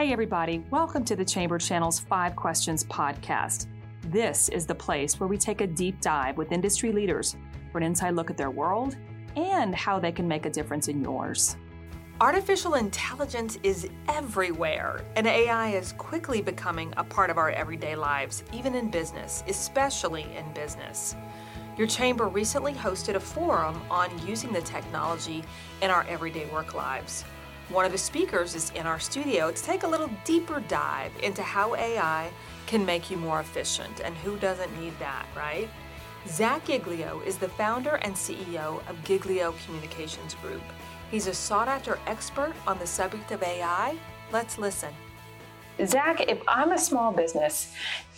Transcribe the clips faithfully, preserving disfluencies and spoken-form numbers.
Hey everybody, welcome to the Chamber Channel's Five Questions podcast. This is the place where we take a deep dive with industry leaders for an inside look at their world and how they can make a difference in yours. Artificial intelligence is everywhere, and A I is quickly becoming a part of our everyday lives, even in business, especially in business. Your chamber recently hosted a forum on using the technology in our everyday work lives. One of the speakers is in our studio to take a little deeper dive into how A I can make you more efficient, and who doesn't need that, right? Zach Giglio is the founder and C E O of Giglio Communications Group. He's a sought-after expert on the subject of A I. Let's listen. Zach, if I'm a small business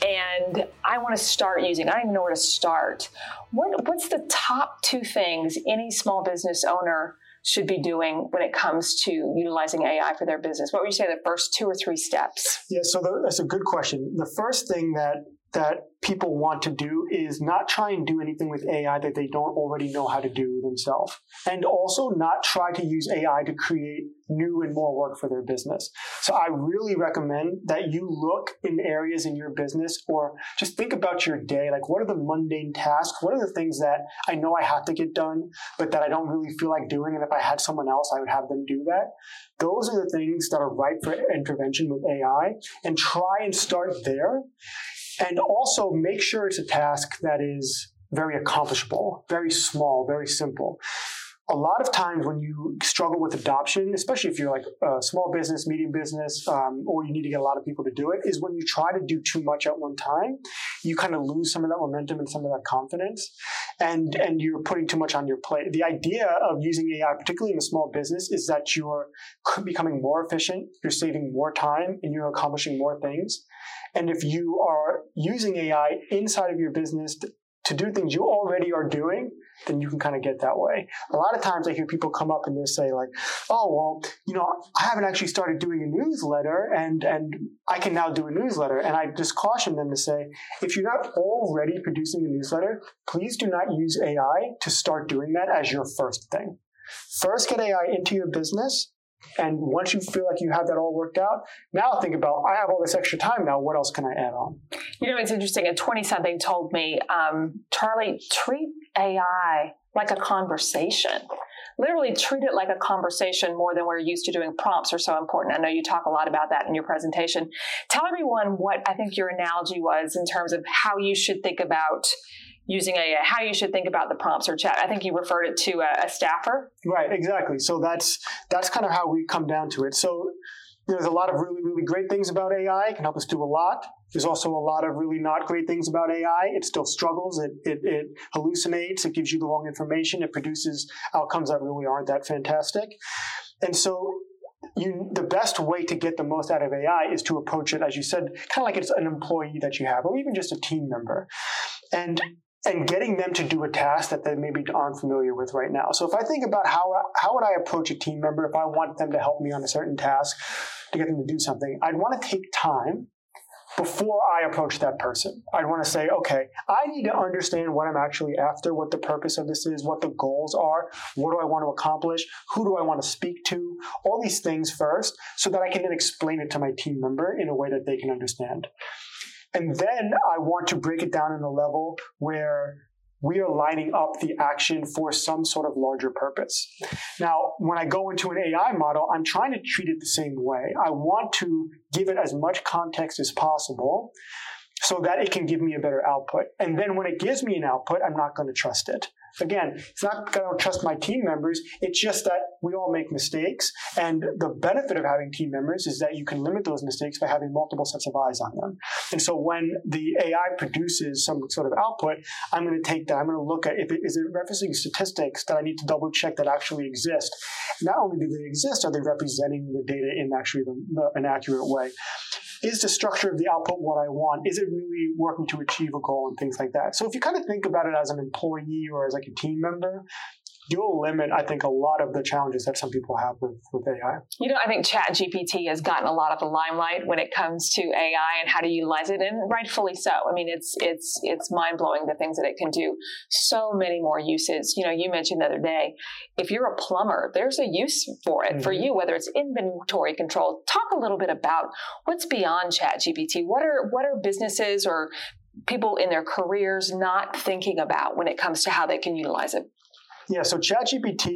and I want to start using, I don't even know where to start, what, what's the top two things any small business owner should be doing when it comes to utilizing A I for their business? What would you say the first two or three steps? Yeah, so the, that's a good question. The first thing that that people want to do is not try and do anything with A I that they don't already know how to do themselves. And also not try to use A I to create new and more work for their business. So I really recommend that you look in areas in your business, or just think about your day. Like, what are the mundane tasks? What are the things that I know I have to get done, but that I don't really feel like doing? And if I had someone else, I would have them do that. Those are the things that are ripe for intervention with A I, and try and start there. And also make sure it's a task that is very accomplishable, very small, very simple. A lot of times when you struggle with adoption, especially if you're like a small business, medium business, um, or you need to get a lot of people to do it, is when you try to do too much at one time, you kind of lose some of that momentum and some of that confidence, and, and you're putting too much on your plate. The idea of using A I, particularly in a small business, is that you're becoming more efficient, you're saving more time, and you're accomplishing more things. And if you are using A I inside of your business to, to do things you already are doing, then you can kind of get that way. A lot of times I hear people come up and they say like, oh, well, you know, I haven't actually started doing a newsletter, and, and I can now do a newsletter. And I just caution them to say, if you're not already producing a newsletter, please do not use A I to start doing that as your first thing. First, get A I into your business. And once you feel like you have that all worked out, now think about, I have all this extra time now, what else can I add on? You know, it's interesting. A twenty-something told me, um, Charlie, treat A I like a conversation. Literally treat it like a conversation more than we're used to doing. Prompts are so important. I know you talk a lot about that in your presentation. Tell everyone what I think your analogy was in terms of how you should think about using A I, how you should think about the prompts or chat. I think you referred it to a, a staffer. Right, exactly. So that's that's kind of how we come down to it. So there's a lot of really, really great things about A I. It can help us do a lot. There's also a lot of really not great things about A I. It still struggles. It, it, it hallucinates. It gives you the wrong information. It produces outcomes that really aren't that fantastic. And so You, the best way to get the most out of A I is to approach it, as you said, kind of like it's an employee that you have, or even just a team member. And and getting them to do a task that they maybe aren't familiar with right now. So if I think about how how would I approach a team member if I want them to help me on a certain task, to get them to do something, I'd want to take time before I approach that person. I'd want to say, okay, I need to understand what I'm actually after, what the purpose of this is, what the goals are, what do I want to accomplish, who do I want to speak to, all these things first, so that I can then explain it to my team member in a way that they can understand. And then I want to break it down in a level where we are lining up the action for some sort of larger purpose. Now, when I go into an A I model, I'm trying to treat it the same way. I want to give it as much context as possible so that it can give me a better output. And then when it gives me an output, I'm not going to trust it. Again, it's not going to trust my team members. It's just that we all make mistakes. And the benefit of having team members is that you can limit those mistakes by having multiple sets of eyes on them. And so when the A I produces some sort of output, I'm going to take that. I'm going to look at, if it, is it referencing statistics that I need to double check that actually exist? Not only do they exist, are they representing the data in actually the, the, an accurate way? Is the structure of the output what I want? Is it really working to achieve a goal and things like that? So if you kind of think about it as an employee or as like a team member, you'll limit, I think, a lot of the challenges that some people have with, with A I. You know, I think ChatGPT has gotten a lot of the limelight when it comes to A I and how to utilize it, and rightfully so. I mean, it's it's it's mind-blowing the things that it can do. So many more uses. You know, you mentioned the other day, if you're a plumber, there's a use for it mm-hmm. for you, whether it's inventory control. Talk a little bit about what's beyond ChatGPT. What are what are businesses or people in their careers not thinking about when it comes to how they can utilize it? Yeah, so ChatGPT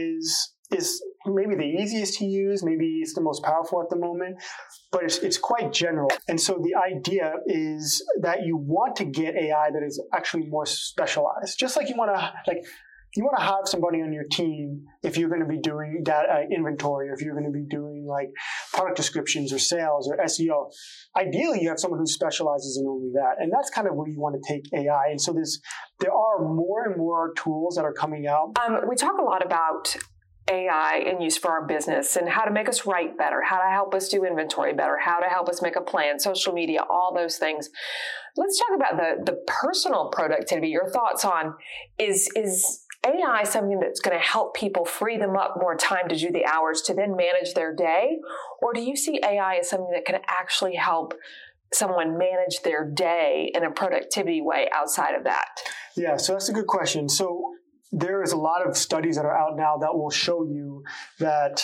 is is maybe the easiest to use, maybe it's the most powerful at the moment, but it's it's quite general. And so the idea is that you want to get A I that is actually more specialized. Just like you want to like you want to have somebody on your team if you're going to be doing data inventory, or if you're going to be doing like product descriptions or sales or S E O. Ideally, you have someone who specializes in only that. And that's kind of where you want to take A I. And so there's, there are more and more tools that are coming out. Um, we talk a lot about A I in use for our business and how to make us write better, how to help us do inventory better, how to help us make a plan, social media, all those things. Let's talk about the, the personal productivity. Your thoughts on is, is A I something that's going to help people free them up more time to do the hours to then manage their day? Or do you see A I as something that can actually help someone manage their day in a productivity way outside of that? Yeah, so that's a good question. So there is a lot of studies that are out now that will show you that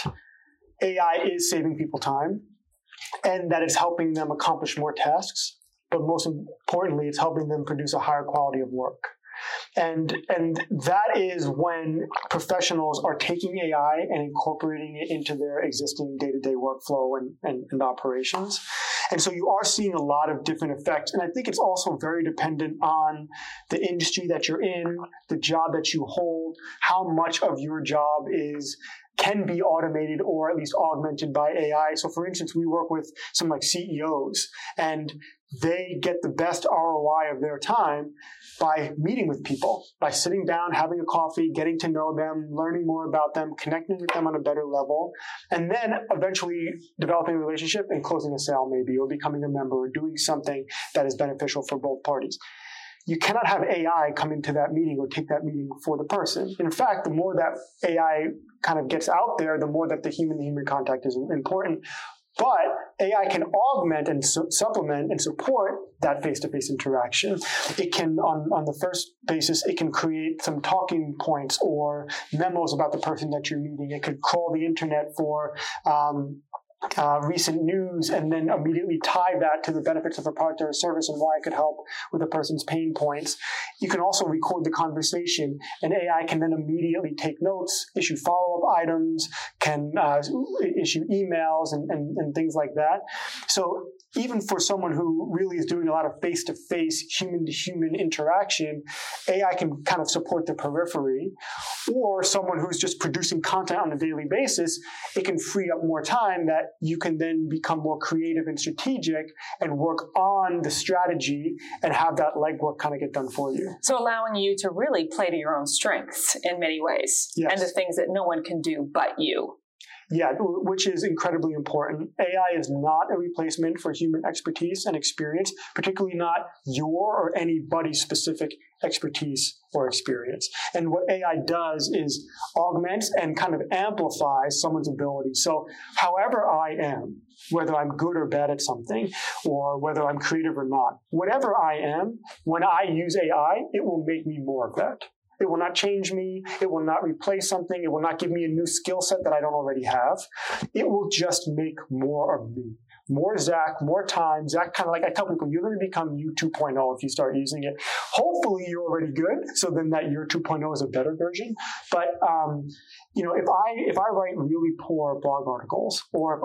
A I is saving people time and that it's helping them accomplish more tasks. But most importantly, it's helping them produce a higher quality of work. And and that is when professionals are taking A I and incorporating it into their existing day-to-day workflow and, and, and operations. And so you are seeing a lot of different effects. And I think it's also very dependent on the industry that you're in, the job that you hold, how much of your job is can be automated or at least augmented by A I. So for instance, we work with some like C E Os, and they get the best R O I of their time by meeting with people, by sitting down, having a coffee, getting to know them, learning more about them, connecting with them on a better level, and then eventually developing a relationship and closing a sale maybe, or becoming a member, or doing something that is beneficial for both parties. You cannot have A I come into that meeting or take that meeting for the person. In fact, the more that A I kind of gets out there, the more that the human-to-human contact is important. But A I can augment and su- supplement and support that face-to-face interaction. It can, on, on the first basis, it can create some talking points or memos about the person that you're meeting. It could crawl the internet for um, Uh, recent news and then immediately tie that to the benefits of a product or a service and why it could help with a person's pain points. You can also record the conversation, and A I can then immediately take notes, issue follow-up items, can uh, issue emails and, and, and things like that. So even for someone who really is doing a lot of face-to-face, human-to-human interaction, A I can kind of support the periphery. Or someone who's just producing content on a daily basis, it can free up more time that you can then become more creative and strategic and work on the strategy and have that legwork kind of get done for you. So allowing you to really play to your own strengths in many ways, yes. and the things that no one can do but you. Yeah, which is incredibly important. A I is not a replacement for human expertise and experience, particularly not your or anybody's specific expertise or experience. And what A I does is augments and kind of amplifies someone's ability. So however I am, whether I'm good or bad at something, or whether I'm creative or not, whatever I am, when I use A I, it will make me more of that. It will not change me. It will not replace something. It will not give me a new skill set that I don't already have. It will just make more of me. More Zach, more time. Zach, kind of like I tell people, you're going to become you two point oh if you start using it. Hopefully you're already good, so then that your two point oh is a better version. But um, you know, if I if I write really poor blog articles, or if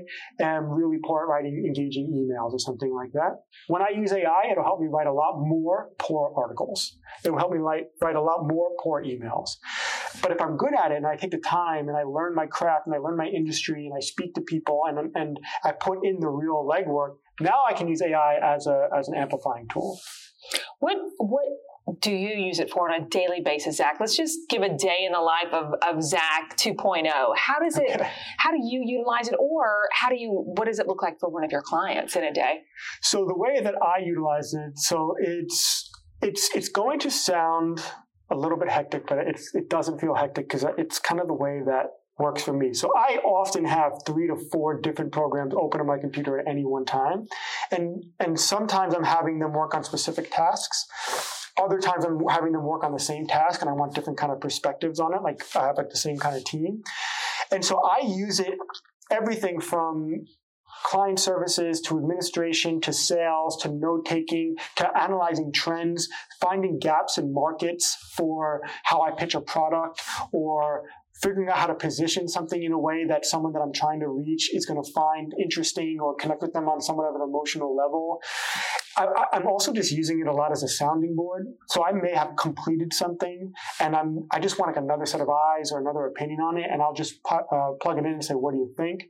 I am really poor at writing engaging emails or something like that, when I use A I, it'll help me write a lot more poor articles. It will help me write, write a lot more poor emails. But if I'm good at it and I take the time and I learn my craft and I learn my industry and I speak to people and and I put in the real legwork, now I can use A I as a as an amplifying tool. What what do you use it for on a daily basis, Zach? Let's just give a day in the life of, of Zach two point oh. How does it? Okay. How do you utilize it, or how do you? What does it look like for one of your clients in a day? So the way that I utilize it, so it's it's it's going to sound a little bit hectic, but it's, it doesn't feel hectic because it's kind of the way that works for me. So I often have three to four different programs open on my computer at any one time. And, and sometimes I'm having them work on specific tasks. Other times I'm having them work on the same task and I want different kind of perspectives on it. Like I have like the same kind of team. And so I use it everything from client services to administration to sales to note taking to analyzing trends, finding gaps in markets for how I pitch a product, or figuring out how to position something in a way that someone that I'm trying to reach is going to find interesting or connect with them on somewhat of an emotional level. I, I'm also just using it a lot as a sounding board. So I may have completed something and I'm, I just want like another set of eyes or another opinion on it. And I'll just pu- uh, plug it in and say, what do you think?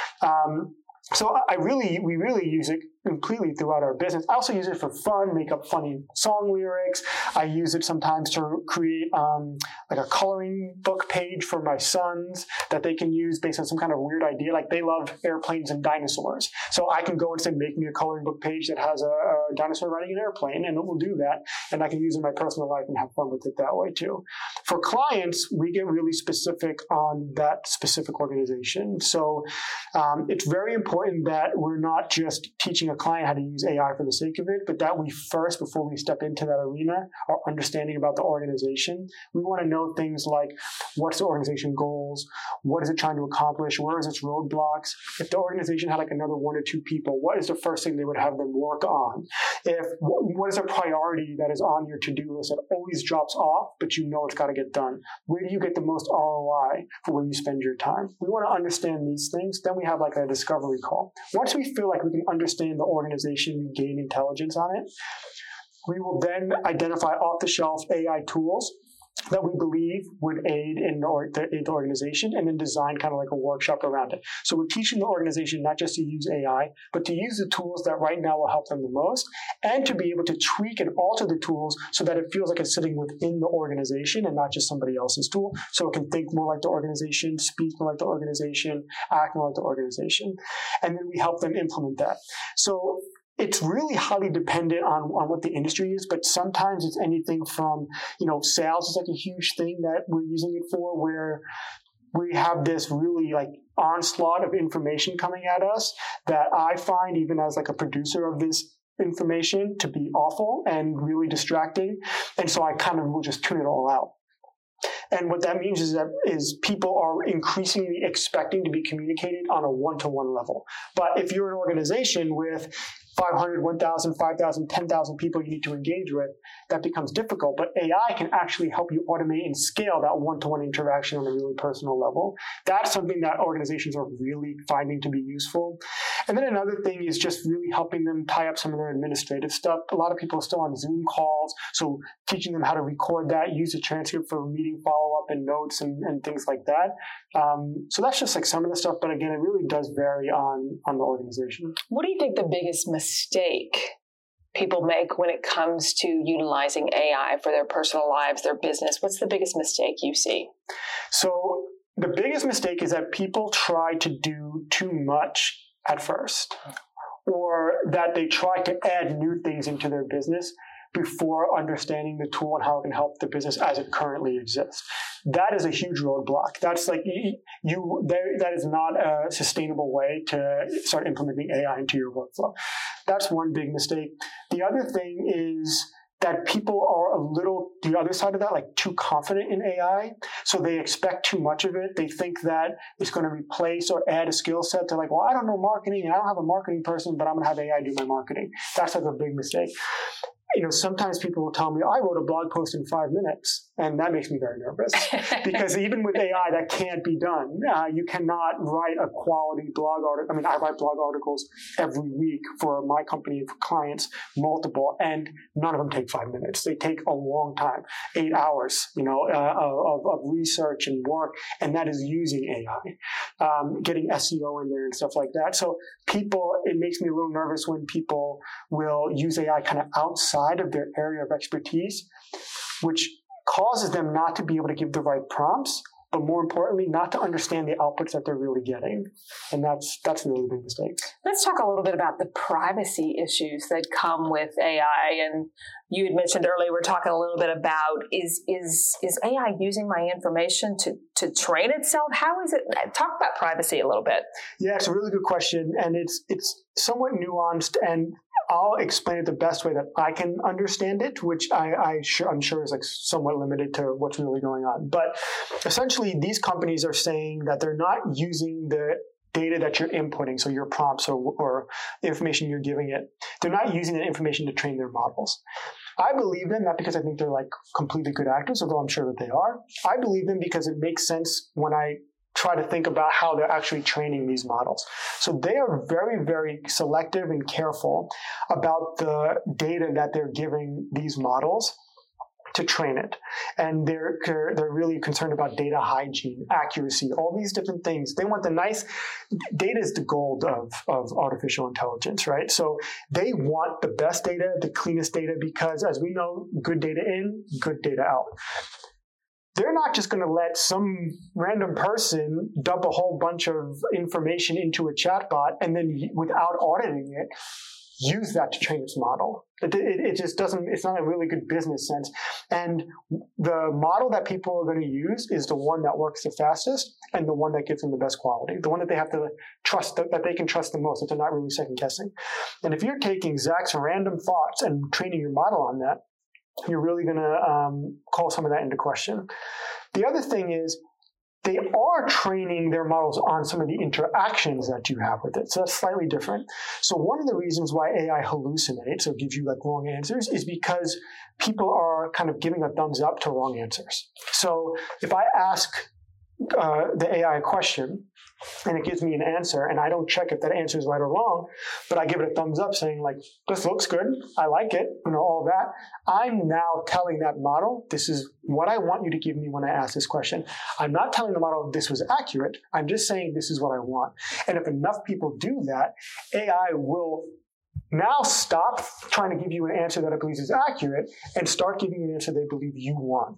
Um, so I really, we really use it completely throughout our business. I also use it for fun, make up funny song lyrics. I use it sometimes to create um, like a coloring book page for my sons that they can use based on some kind of weird idea. Like they love airplanes and dinosaurs. So I can go and say, make me a coloring book page that has a, a dinosaur riding an airplane, and it will do that. And I can use it in my personal life and have fun with it that way too. For clients, we get really specific on that specific organization. So um, it's very important that we're not just teaching a client how to use A I for the sake of it, but that we first, before we step into that arena, are understanding about the organization. We want to know things like, what's the organization goals? What is it trying to accomplish? Where is its roadblocks? If the organization had like another one or two people, what is the first thing they would have them work on? If what is a priority that is on your to-do list that always drops off, but you know it's got to get done? Where do you get the most R O I for where you spend your time? We want to understand these things. Then we have like a discovery call. Once we feel like we can understand the organization, we gain intelligence on it, we will then identify off-the-shelf A I tools that we believe would aid in the, or, the, in the organization, and then design kind of like a workshop around it. So we're teaching the organization not just to use A I, but to use the tools that right now will help them the most, and to be able to tweak and alter the tools so that it feels like it's sitting within the organization and not just somebody else's tool. So it can think more like the organization, speak more like the organization, act more like the organization. And then we help them implement that. So it's really highly dependent on, on what the industry is, but sometimes it's anything from, you know, sales is like a huge thing that we're using it for, where we have this really like onslaught of information coming at us that I find, even as like a producer of this information, to be awful and really distracting. And so I kind of will just tune it all out. And what that means is that is people are increasingly expecting to be communicated on a one-to-one level. But if you're an organization with five hundred, one thousand, five thousand, ten thousand people you need to engage with, that becomes difficult. But A I can actually help you automate and scale that one-to-one interaction on a really personal level. That's something that organizations are really finding to be useful. And then another thing is just really helping them tie up some of their administrative stuff. A lot of people are still on Zoom calls, so teaching them how to record that, use a transcript for meeting follow-up and notes and, and things like that. Um, so that's just like some of the stuff, but again, it really does vary on, on the organization. What do you think the biggest mistake people make when it comes to utilizing A I for their personal lives, their business? What's the biggest mistake you see? So the biggest mistake is that people try to do too much at first, or that they try to add new things into their business before understanding the tool and how it can help the business as it currently exists. That is a huge roadblock. That's like you, you there, that is not a sustainable way to start implementing A I into your workflow. That's one big mistake. The other thing is that people are a little, the other side of that, like too confident in A I. So they expect too much of it. They think that it's going to replace or add a skill set. They're like, well, I don't know marketing and I don't have a marketing person, but I'm going to have A I do my marketing. That's like a big mistake. You know, sometimes people will tell me, I wrote a blog post in five minutes, and that makes me very nervous because even with A I, that can't be done. Uh, you cannot write a quality blog article. I mean, I write blog articles every week for my company and for clients, multiple, and none of them take five minutes. They take a long time, eight hours, you know, uh, of, of research and work, and that is using A I, um, getting S E O in there and stuff like that. So people, it makes me a little nervous when people will use A I kind of outside of their area of expertise, which causes them not to be able to give the right prompts but more importantly, not to understand the outputs that they're really getting. And that's that's a really big mistake. Let's talk a little bit about the privacy issues that come with A I. And you had mentioned earlier, we're talking a little bit about, is is is A I using my information to, to train itself? How is it? Talk about privacy a little bit. Yeah, it's a really good question. And it's it's somewhat nuanced, and I'll explain it the best way that I can understand it, which I, I sure, I'm sure is like somewhat limited to what's really going on. But essentially, these companies are saying that they're not using the data that you're inputting, so your prompts or, or information you're giving it, they're not using that information to train their models. I believe them, not because I think they're like completely good actors, although I'm sure that they are. I believe them because it makes sense when I try to think about how they're actually training these models. So they are very, very selective and careful about the data that they're giving these models to train it. And they're, they're really concerned about data hygiene, accuracy, all these different things. They want the nice, data is the gold of, of artificial intelligence, right? So they want the best data, the cleanest data, because as we know, good data in, good data out. They're not just going to let some random person dump a whole bunch of information into a chatbot and then, without auditing it, use that to train its model. It, it, it just doesn't, it's not a really good business sense. And the model that people are going to use is the one that works the fastest and the one that gives them the best quality, the one that they have to trust, that, that they can trust the most, that they're not really second guessing. And if you're taking Zach's random thoughts and training your model on that, you're really going to um, call some of that into question. The other thing is they are training their models on some of the interactions that you have with it. So that's slightly different. So one of the reasons why A I hallucinates or gives you like wrong answers is because people are kind of giving a thumbs up to wrong answers. So if I ask uh, the A I a question and it gives me an answer and I don't check if that answer is right or wrong, but I give it a thumbs up saying like, this looks good, I like it, you know, all that, I'm now telling that model, this is what I want you to give me when I ask this question. I'm not telling the model this was accurate, I'm just saying this is what I want. And if enough people do that, A I will now stop trying to give you an answer that it believes is accurate and start giving you an answer they believe you want.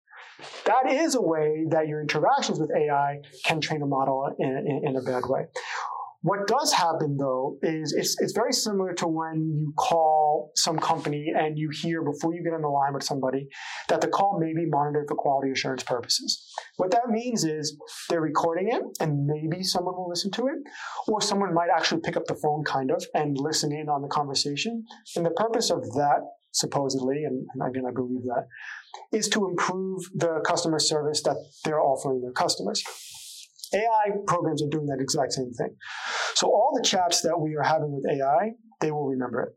That is a way that your interactions with A I can train a model in, in, in a bad way. What does happen, though, is it's, it's very similar to when you call some company and you hear before you get on the line with somebody that the call may be monitored for quality assurance purposes. What that means is they're recording it and maybe someone will listen to it, or someone might actually pick up the phone kind of and listen in on the conversation. And the purpose of that, supposedly, and, and again, I believe that, is to improve the customer service that they're offering their customers. A I programs are doing that exact same thing. So all the chats that we are having with A I, they will remember it.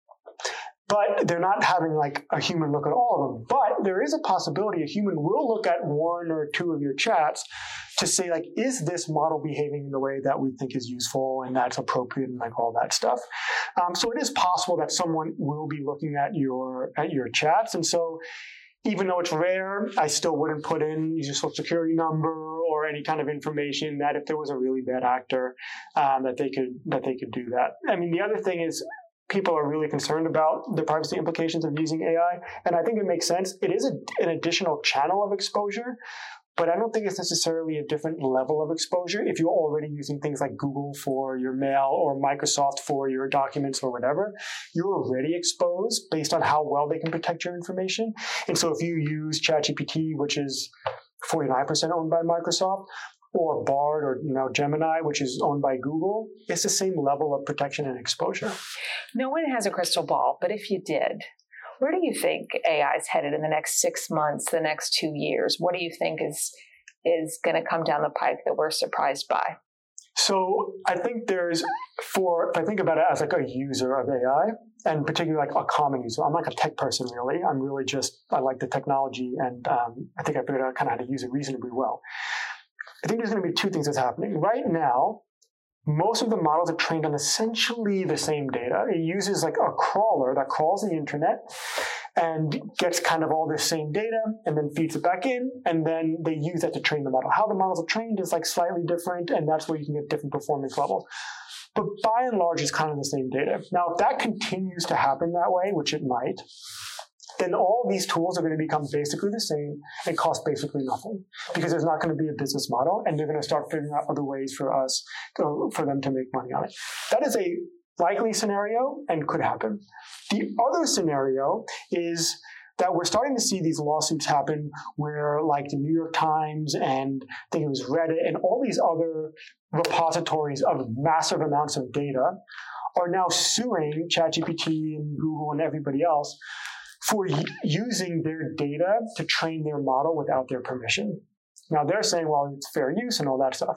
But they're not having like a human look at all of them. But there is a possibility a human will look at one or two of your chats to say, like, is this model behaving in the way that we think is useful and that's appropriate and like all that stuff. Um, so it is possible that someone will be looking at your at your chats. And so even though it's rare, I still wouldn't put in your social security number or any kind of information that if there was a really bad actor, um, that they could that they could do that. I mean, the other thing is people are really concerned about the privacy implications of using A I, and I think it makes sense. It is a, an additional channel of exposure, but I don't think it's necessarily a different level of exposure if you're already using things like Google for your mail or Microsoft for your documents or whatever. You're already exposed based on how well they can protect your information. And so if you use ChatGPT, which is forty-nine percent owned by Microsoft, or Bard or you know Gemini, which is owned by Google, it's the same level of protection and exposure. No one has a crystal ball, but if you did, where do you think A I is headed in the next six months, the next two years? What do you think is is going to come down the pike that we're surprised by? So I think there's, for, if I think about it as like a user of A I, and particularly like a common user, I'm like a tech person really. I'm really just, I like the technology and um, I think I figured out kind of how to use it reasonably well. I think there's going to be two things that's happening. Right now, most of the models are trained on essentially the same data. It uses like a crawler that crawls the internet and gets kind of all this same data and then feeds it back in, and then they use that to train the model. How the models are trained is like slightly different, and that's where you can get different performance levels. But by and large, it's kind of the same data. Now, if that continues to happen that way, which it might, then all these tools are going to become basically the same and cost basically nothing because there's not going to be a business model, and they're going to start figuring out other ways for us, to, for them to make money on it. That is a likely scenario and could happen. The other scenario is that we're starting to see these lawsuits happen where, like, the New York Times and I think it was Reddit and all these other repositories of massive amounts of data are now suing ChatGPT and Google and everybody else for y- using their data to train their model without their permission. Now, they're saying, well, it's fair use and all that stuff.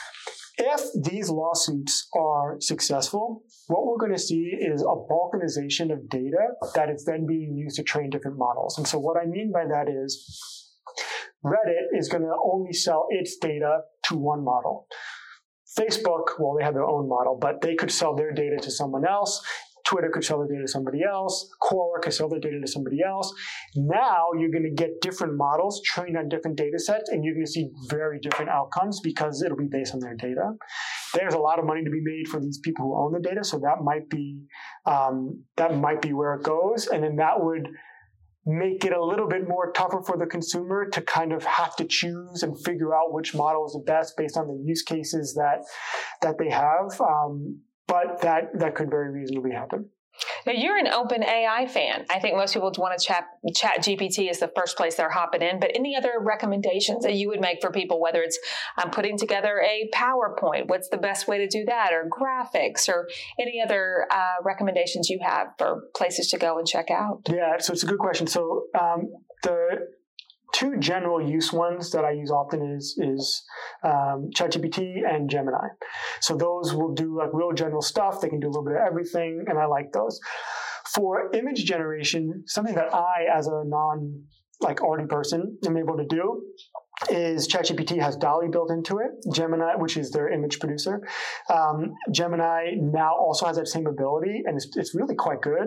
If these lawsuits are successful, what we're going to see is a balkanization of data that is then being used to train different models. And so what I mean by that is Reddit is going to only sell its data to one model. Facebook, well, they have their own model, but they could sell their data to someone else. Twitter could sell their data to somebody else. Quora could sell their data to somebody else. Now you're going to get different models trained on different data sets, and you're going to see very different outcomes because it'll be based on their data. There's a lot of money to be made for these people who own the data, so that might be um, that might be where it goes, and then that would make it a little bit more tougher for the consumer to kind of have to choose and figure out which model is the best based on the use cases that that they have. Um, But that, that could very reasonably happen. Now, you're an open A I fan. I think most people want to chat, chat G P T is the first place they're hopping in. But any other recommendations that you would make for people, whether it's um, putting together a PowerPoint, what's the best way to do that, or graphics, or any other uh, recommendations you have for places to go and check out? Yeah, so it's a good question. So um, the two general use ones that I use often is is um, ChatGPT and Gemini. So those will do like real general stuff. They can do a little bit of everything, and I like those. For image generation, something that I, as a non like arty person, am able to do is ChatGPT has DALL-E built into it. Gemini, which is their image producer, um, Gemini now also has that same ability, and it's, it's really quite good.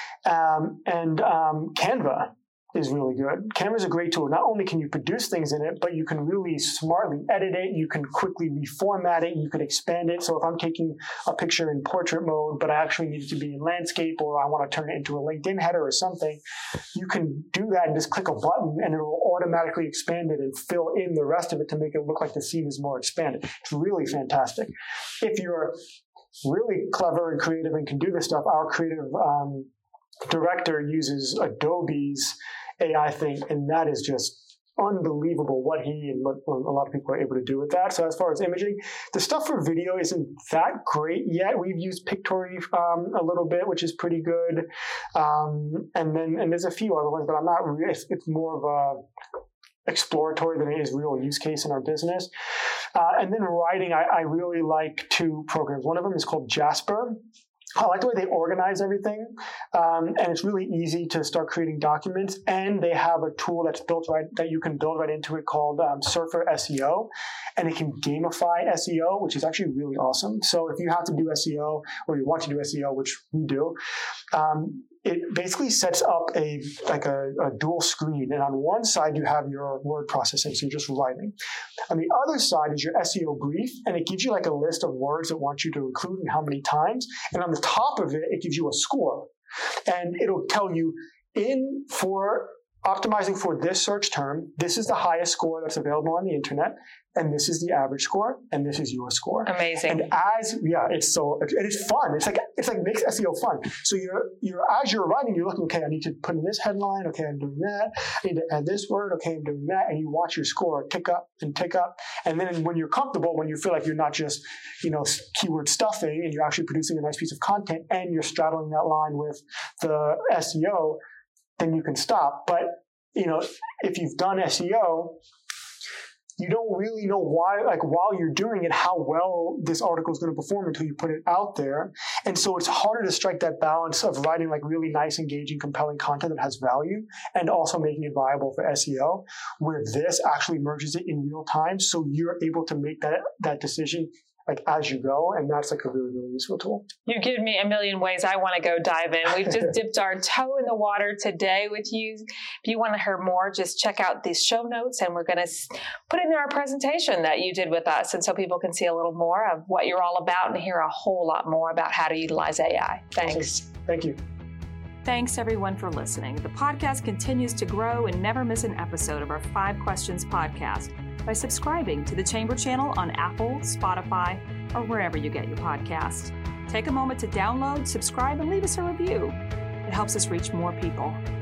Um, and um, Canva is really good. Canva is a great tool. Not only can you produce things in it, but you can really smartly edit it. You can quickly reformat it. You can expand it. So if I'm taking a picture in portrait mode, but I actually need it to be in landscape, or I want to turn it into a LinkedIn header or something, you can do that and just click a button and it will automatically expand it and fill in the rest of it to make it look like the scene is more expanded. It's really fantastic. If you're really clever and creative and can do this stuff, our creative um, director uses Adobe's A I thing, and that is just unbelievable what he and what a lot of people are able to do with that. So as far as imaging, the stuff for video isn't that great yet. We've used Pictory um, a little bit, which is pretty good. Um, and then and there's a few other ones, but I'm not really, it's, it's more of a exploratory than it is real use case in our business. Uh, and then writing, I, I really like two programs. One of them is called Jasper. I like the way they organize everything, um, and it's really easy to start creating documents. And they have a tool that's built right that you can build right into it called um, Surfer S E O, and it can gamify S E O, which is actually really awesome. So if you have to do S E O or you want to do S E O, which we do, um, it basically sets up a like a, a dual screen, and on one side you have your word processing, so you're just writing. On the other side is your S E O brief, and it gives you like a list of words it wants you to include and how many times. And on the top of it, it gives you a score, and it'll tell you in for optimizing for this search term, this is the highest score that's available on the internet, and this is the average score, and this is your score. Amazing. And as yeah, it's so and it's fun. It's like it's like makes S E O fun. So you're you're as you're writing, you're looking, okay, I need to put in this headline, okay, I'm doing that. I need to add this word, okay, I'm doing that, and you watch your score tick up and tick up. And then when you're comfortable, when you feel like you're not just, you know, keyword stuffing, and you're actually producing a nice piece of content, and you're straddling that line with the S E O, then you can stop. But you know, if you've done S E O, you don't really know why, like while you're doing it, how well this article is going to perform until you put it out there. And so it's harder to strike that balance of writing like really nice, engaging, compelling content that has value and also making it viable for S E O, where this actually merges it in real time. So you're able to make that, that decision like as you go, and that's like a really, really useful tool. You've given me a million ways I want to go dive in. We've just dipped our toe in the water today with you. If you want to hear more, just check out these show notes, and we're going to put in there our presentation that you did with us, and so people can see a little more of what you're all about and hear a whole lot more about how to utilize A I. Thanks. Awesome. Thank you. Thanks everyone for listening. The podcast continues to grow, and never miss an episode of our Five Questions podcast by subscribing to the Chamber channel on Apple, Spotify, or wherever you get your podcasts. Take a moment to download, subscribe, and leave us a review. It helps us reach more people.